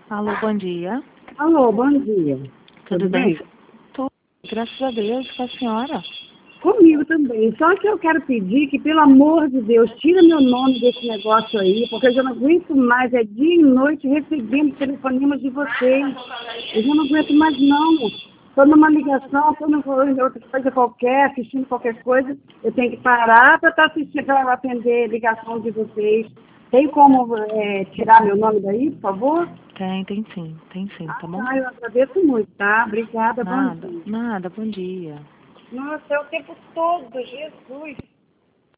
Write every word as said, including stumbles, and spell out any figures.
Alô, bom dia. Alô, bom dia. Tudo, Tudo bem? bem? Tudo, graças a Deus, com a senhora. Comigo também. Só que eu quero pedir que, pelo amor de Deus, tira meu nome desse negócio aí, porque eu já não aguento mais, é dia e noite recebendo telefonemas de vocês. Eu já não aguento mais, não. Estou numa ligação, estou em outra coisa qualquer, assistindo qualquer coisa, eu tenho que parar para estar assistindo, para atender ligação de vocês. Tem como é, tirar meu nome daí, por favor? Tem, tem sim, tem sim, tá bom? Ah, eu agradeço muito, tá? Obrigada, Nada, bom dia. nada, bom dia. Nossa, é o tempo todo, Jesus.